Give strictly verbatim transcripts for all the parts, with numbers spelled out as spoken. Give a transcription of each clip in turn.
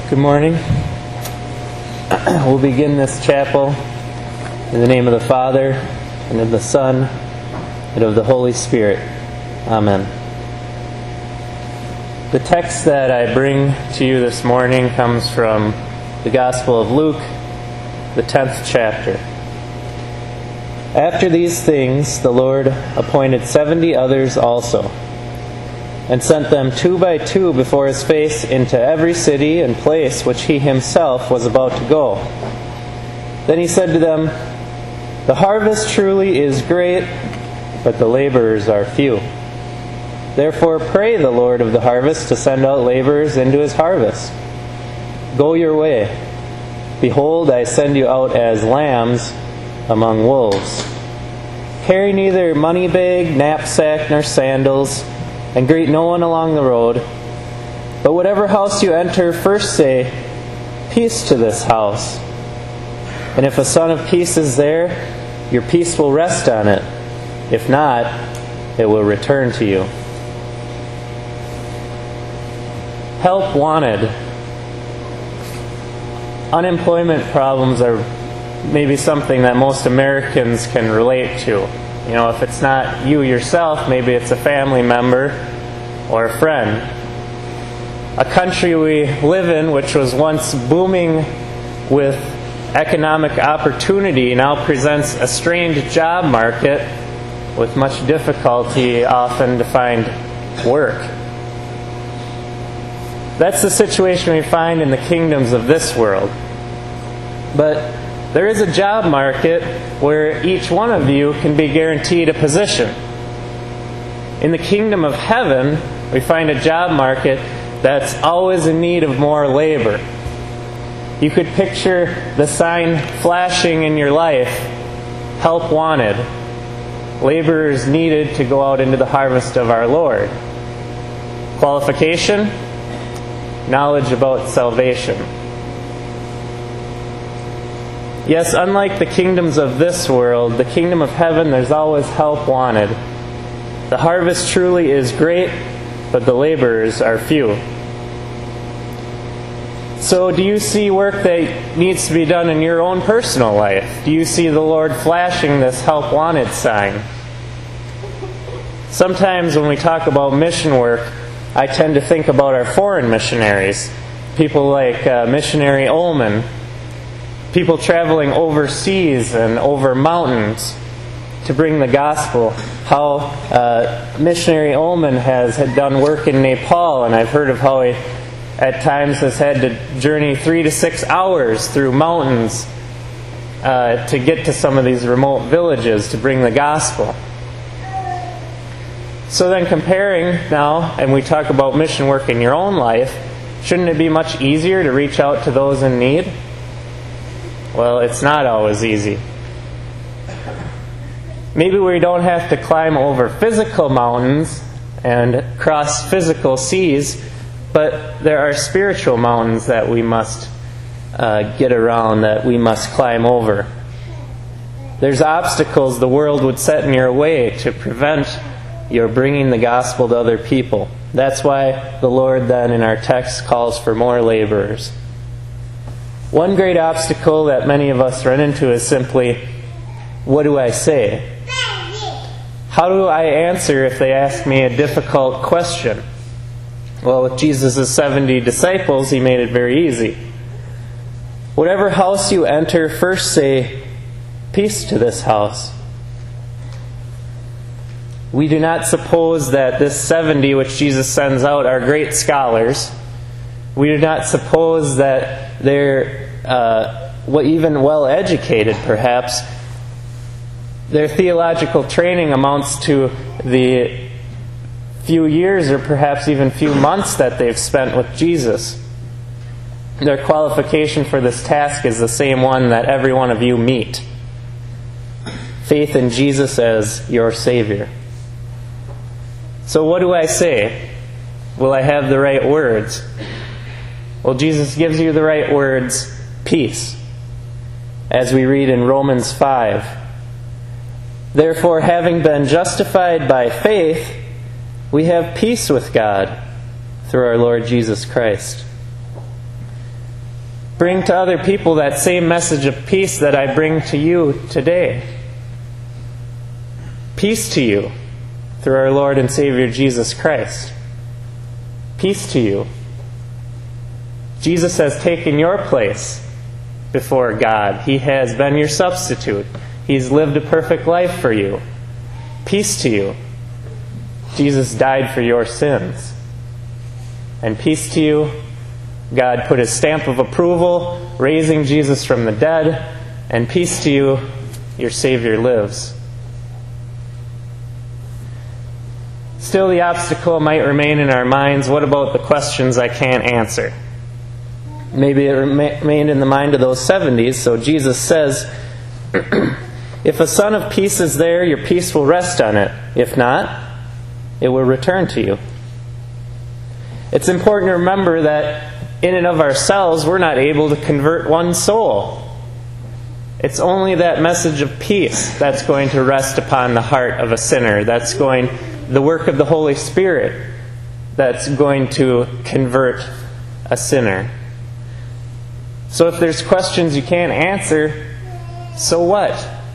Good morning. We'll begin this chapel in the name of the Father, and of the Son, and of the Holy Spirit. Amen. The text that I bring to you this morning comes from the Gospel of Luke, the tenth chapter. After these things, the Lord appointed seventy others also, and sent them two by two before his face into every city and place which he himself was about to go. Then he said to them, "The harvest truly is great, but the laborers are few. Therefore pray the Lord of the harvest to send out laborers into his harvest. Go your way. Behold, I send you out as lambs among wolves. Carry neither money bag, knapsack, nor sandals, and greet no one along the road. But whatever house you enter, first say, 'Peace to this house.' And if a son of peace is there, your peace will rest on it. If not, it will return to you." Help wanted. Unemployment problems are maybe something that most Americans can relate to. You know, if it's not you yourself, maybe it's a family member or a friend. A country we live in, which was once booming with economic opportunity, now presents a strained job market with much difficulty often to find work. That's the situation we find in the kingdoms of this world. But there is a job market where each one of you can be guaranteed a position. In the kingdom of heaven, we find a job market that's always in need of more labor. You could picture the sign flashing in your life, "Help wanted." Laborers needed to go out into the harvest of our Lord. Qualification? Knowledge about salvation. Yes, unlike the kingdoms of this world, the kingdom of heaven, there's always help wanted. The harvest truly is great, but the laborers are few. So do you see work that needs to be done in your own personal life? Do you see the Lord flashing this help wanted sign? Sometimes when we talk about mission work, I tend to think about our foreign missionaries. People like uh, Missionary Ullman. People traveling overseas and over mountains to bring the gospel. How uh, Missionary Ullman has had done work in Nepal, and I've heard of how he at times has had to journey three to six hours through mountains uh, to get to some of these remote villages to bring the gospel. So then comparing now, and we talk about mission work in your own life, shouldn't it be much easier to reach out to those in need? Well, it's not always easy. Maybe we don't have to climb over physical mountains and cross physical seas, but there are spiritual mountains that we must uh, get around, that we must climb over. There's obstacles the world would set in your way to prevent your bringing the gospel to other people. That's why the Lord then in our text calls for more laborers. One great obstacle that many of us run into is simply, what do I say? How do I answer if they ask me a difficult question? Well, with Jesus' seventy disciples, he made it very easy. Whatever house you enter, first say, "Peace to this house." We do not suppose that this seventy which Jesus sends out are great scholars. We do not suppose that they're uh, even well-educated, perhaps. Their theological training amounts to the few years or perhaps even few months that they've spent with Jesus. Their qualification for this task is the same one that every one of you meet. Faith in Jesus as your Savior. So what do I say? Will I have the right words? Well, Jesus gives you the right words, peace. As we read in Romans five. Therefore, having been justified by faith, we have peace with God through our Lord Jesus Christ. bring to other people that same message of peace that I bring to you today. Peace to you through our Lord and Savior Jesus Christ. Peace to you. Jesus has taken your place before God. He has been your substitute. He's lived a perfect life for you. Peace to you. Jesus died for your sins. And peace to you. God put His stamp of approval, raising Jesus from the dead. And peace to you. Your Savior lives. Still, the obstacle might remain in our minds. What about the questions I can't answer? Maybe it remained in the mind of those seventies. So Jesus says, if a son of peace is there, your peace will rest on it. If not, it will return to you. It's important to remember that in and of ourselves, we're not able to convert one soul. It's only that message of peace that's going to rest upon the heart of a sinner. That's going the work of the Holy Spirit that's going to convert a sinner. So if there's questions you can't answer, so what?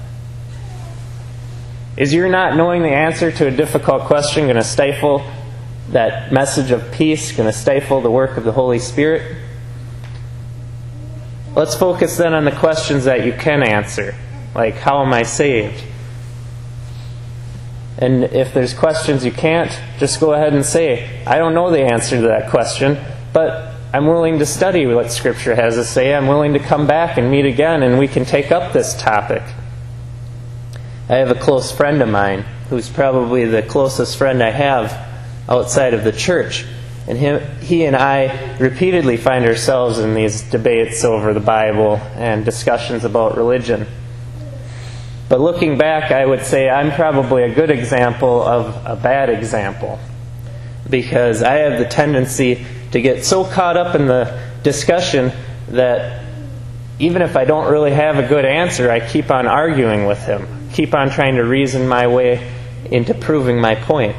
Is your not knowing the answer to a difficult question going to stifle that message of peace, going to stifle the work of the Holy Spirit? Let's focus then on the questions that you can answer, like how am I saved? And if there's questions you can't, just go ahead and say, I don't know the answer to that question, but I'm willing to study what Scripture has to say. I'm willing to come back and meet again, and we can take up this topic. I have a close friend of mine who's probably the closest friend I have outside of the church. And him, he and I repeatedly find ourselves in these debates over the Bible and discussions about religion. But looking back, I would say I'm probably a good example of a bad example. Because I have the tendency to get so caught up in the discussion that even if I don't really have a good answer, I keep on arguing with him. Keep on trying to reason my way into proving my point.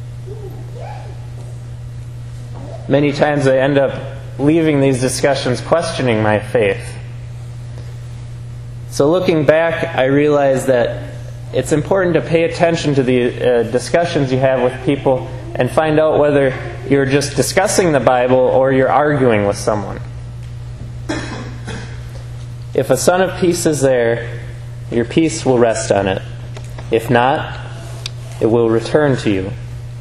Many times I end up leaving these discussions questioning my faith. So looking back, I realize that it's important to pay attention to the uh, discussions you have with people and find out whether you're just discussing the Bible or you're arguing with someone. If a son of peace is there, your peace will rest on it. If not, it will return to you.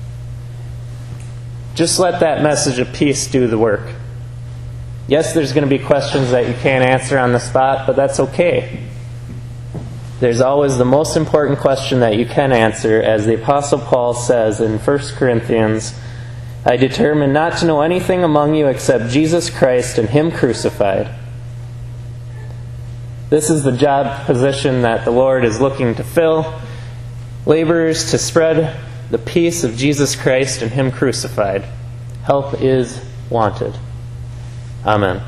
Just let that message of peace do the work. Yes, there's going to be questions that you can't answer on the spot, but that's okay. There's always the most important question that you can answer, as the Apostle Paul says in First Corinthians, I determined not to know anything among you except Jesus Christ and Him crucified. This is the job position that the Lord is looking to fill. Laborers to spread the peace of Jesus Christ and Him crucified. Help is wanted. Amen.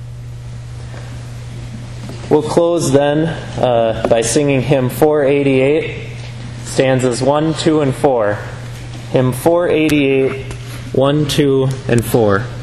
We'll close then uh, by singing hymn four eighty-eight, stanzas one, two, and four. Hymn four eighty-eight, one, two, and four.